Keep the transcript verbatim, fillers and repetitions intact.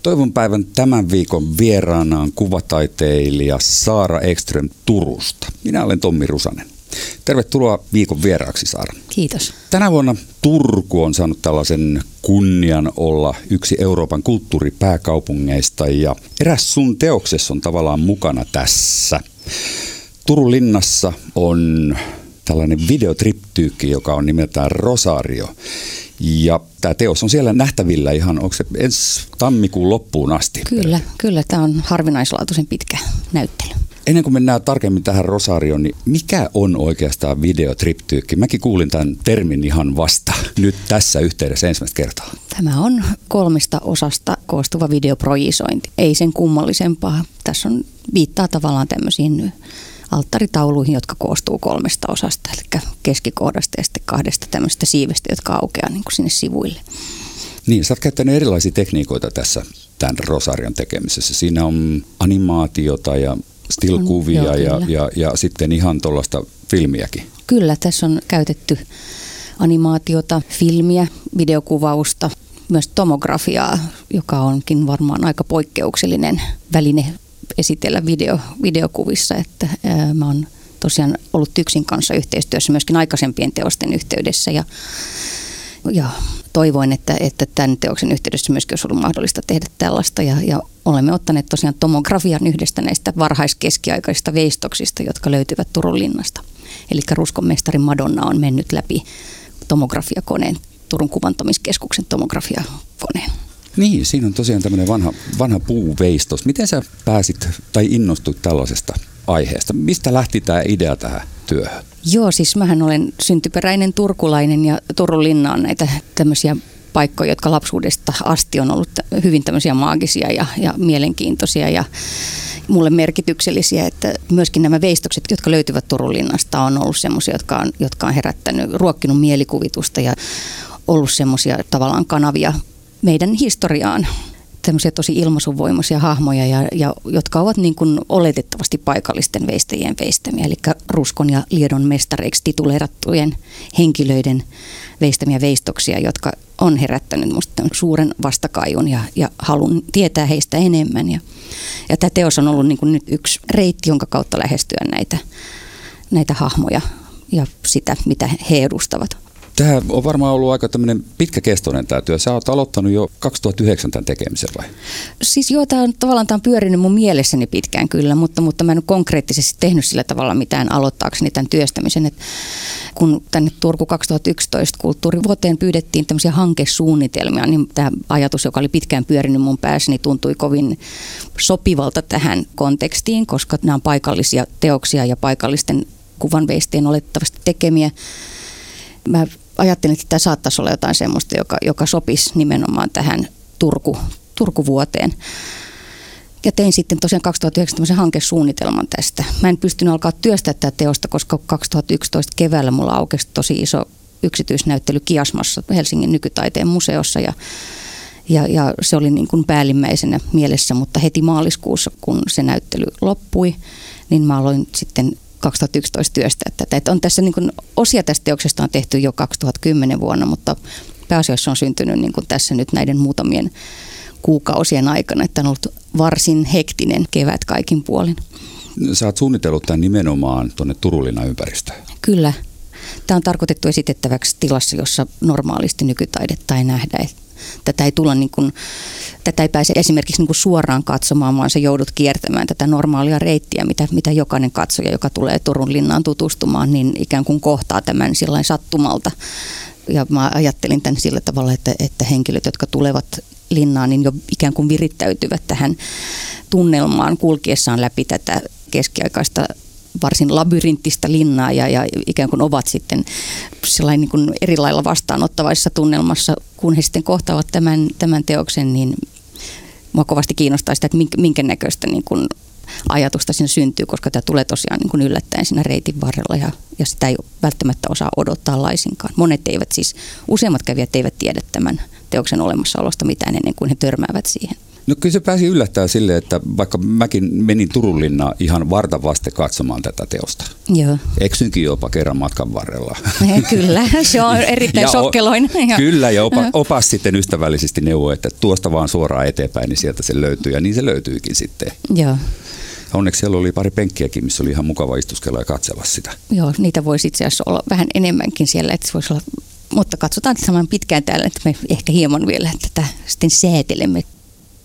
Toivon päivän tämän viikon vieraana on kuvataiteilija Saara Ekström Turusta. Minä olen Tommi Rusanen. Tervetuloa viikon vieraaksi, Saara. Kiitos. Tänä vuonna Turku on saanut tällaisen kunnian olla yksi Euroopan kulttuuripääkaupungeista ja eräs sun teoksessa on tavallaan mukana tässä. Turun linnassa on tällainen videotriptyyki, joka on nimeltään Rosario. Ja tämä teos on siellä nähtävillä ihan, onko se ensi tammikuun loppuun asti? Kyllä, kyllä. Tämä on harvinaislaatuisen pitkä näyttely. Ennen kuin mennään tarkemmin tähän Rosarioon, niin mikä on oikeastaan videotriptyyki? Mäkin kuulin tämän termin ihan vasta nyt tässä yhteydessä ensimmäistä kertaa. Tämä on kolmesta osasta koostuva videoprojisointi. Ei sen kummallisempaa. Tässä on viittaa tavallaan tämmöisiin alttaritauluihin, jotka koostuu kolmesta osasta, eli keskikohdasta ja sitten kahdesta tämmöistä siivestä, jotka aukeaa niin kuin sinne sivuille. Niin, sä oot käyttänyt erilaisia tekniikoita tässä tämän Rosarion tekemisessä. Siinä on animaatiota ja still-kuvia Joo, ja, ja, ja sitten ihan tuollaista filmiäkin. Kyllä, tässä on käytetty animaatiota, filmiä, videokuvausta, myös tomografiaa, joka onkin varmaan aika poikkeuksellinen väline esitellä video, videokuvissa, että ää, mä oon tosiaan ollut Tyksin kanssa yhteistyössä myöskin aikaisempien teosten yhteydessä ja, ja toivoin, että, että tämän teoksen yhteydessä myöskin olisi ollut mahdollista tehdä tällaista ja, ja olemme ottaneet tosiaan tomografian yhdestä näistä varhaiskeskiaikaisista veistoksista, jotka löytyvät Turun linnasta. Eli Ruskon mestari Madonna on mennyt läpi tomografiakoneen, Turun kuvantomiskeskuksen tomografiakoneen. Niin, siinä on tosiaan tämmöinen vanha, vanha puuveistos. Miten sä pääsit tai innostuit tällaisesta aiheesta? Mistä lähti tämä idea tähän työhön? Joo, siis mähän olen syntyperäinen turkulainen ja Turun linna on näitä tämmöisiä paikkoja, jotka lapsuudesta asti on ollut hyvin tämmöisiä maagisia ja, ja mielenkiintoisia ja mulle merkityksellisiä, että myöskin nämä veistokset, jotka löytyvät Turun linnasta, on ollut semmoisia, jotka on, jotka on herättänyt, ruokkinut mielikuvitusta ja ollut semmoisia tavallaan kanavia meidän historiaan, tämmöisiä tosi ilmaisuvoimaisia hahmoja, ja, ja, jotka ovat niin kuin oletettavasti paikallisten veistäjien veistämiä, eli Ruskon ja Liedon mestareiksi tituleerattujen henkilöiden veistämiä veistoksia, jotka on herättänyt musta suuren vastakaiun ja, ja halun tietää heistä enemmän. Ja, ja tämä teos on ollut niin kuin nyt yksi reitti, jonka kautta lähestyä näitä, näitä hahmoja ja sitä, mitä he edustavat. Tämä on varmaan ollut aika tämmöinen pitkäkestoinen tämä työ. Sä oot aloittanut jo kaksituhattayhdeksän tämän tekemisen vai? Siis joo, tämä on tavallaan tämä on pyörinyt mun mielessäni pitkään kyllä, mutta, mutta mä en ole konkreettisesti tehnyt sillä tavalla mitään aloittaakseni tämän työstämisen. Et kun tänne Turku kaksituhattayksitoista kulttuurivuoteen pyydettiin tämmöisiä hankesuunnitelmia, niin tämä ajatus, joka oli pitkään pyörinyt mun päässäni, tuntui kovin sopivalta tähän kontekstiin, koska nämä on paikallisia teoksia ja paikallisten kuvanveisteen oletettavasti tekemiä. Mä ajattelin, että tämä saattaisi olla jotain semmoista, joka, joka sopisi nimenomaan tähän Turku, Turku-vuoteen. Ja tein sitten tosiaan kaksituhattayhdeksän tämmöisen hankesuunnitelman tästä. Mä en pystynyt alkaa työstää tätä teosta, koska kaksituhattayksitoista keväällä mulla aukesi tosi iso yksityisnäyttely Kiasmassa Helsingin nykytaiteen museossa. Ja, ja, ja se oli niin kuin päällimmäisenä mielessä, mutta heti maaliskuussa, kun se näyttely loppui, niin mä aloin sitten kaksituhattayksitoista työstää tätä. Että on tässä niin kuin, osia tästä teoksesta on tehty jo kaksituhattakymmenen vuonna, mutta pääasiassa on syntynyt niin kuin tässä nyt näiden muutamien kuukausien aikana, että on ollut varsin hektinen kevät kaikin puolin. Sä oot suunnitellut tämän nimenomaan tuonne Turun linnan ympäristöön. Kyllä. Tämä on tarkoitettu esitettäväksi tilassa, jossa normaalisti nykytaidetta ei nähdä. Tätä ei, tulla niin kuin, tätä ei pääse esimerkiksi niin kuin suoraan katsomaan, vaan sä joudut kiertämään tätä normaalia reittiä, mitä, mitä jokainen katsoja, joka tulee Turun linnaan tutustumaan, niin ikään kuin kohtaa tämän sillain sattumalta. Ja mä ajattelin tämän sillä tavalla, että, että henkilöt, jotka tulevat linnaan, niin jo ikään kuin virittäytyvät tähän tunnelmaan kulkiessaan läpi tätä keskiaikaista varsin labyrinttistä linnaa ja, ja ikään kuin ovat sitten sellainen niin kuin eri lailla vastaanottavaisessa tunnelmassa, kun he sitten kohtaavat tämän, tämän teoksen, niin mua kovasti kiinnostaa sitä, että minkä näköistä niin kuin ajatusta siinä syntyy, koska tämä tulee tosiaan niin kuin yllättäen siinä reitin varrella ja, ja sitä ei välttämättä osaa odottaa laisinkaan. Monet eivät siis, useimmat kävijät eivät tiedä tämän teoksen olemassaolosta mitään ennen kuin he törmäävät siihen. No kyllä se pääsi yllättämään silleen, että vaikka mäkin menin Turun linnaan ihan varta vasten katsomaan tätä teosta. Joo. Eksynkin jopa kerran matkan varrella. Kyllä, se on erittäin ja sokkeloinen. O, kyllä, ja opa, opas sitten ystävällisesti neuvoi, että tuosta vaan suoraan eteenpäin, niin sieltä se löytyy, ja niin se löytyykin sitten. Joo. Onneksi siellä oli pari penkkiäkin, missä oli ihan mukava istuskella ja katsella sitä. Joo, niitä voisi itse asiassa olla vähän enemmänkin siellä, että se voisi olla, mutta katsotaan saman pitkään täällä, että me ehkä hieman vielä tätä sitten säätelemme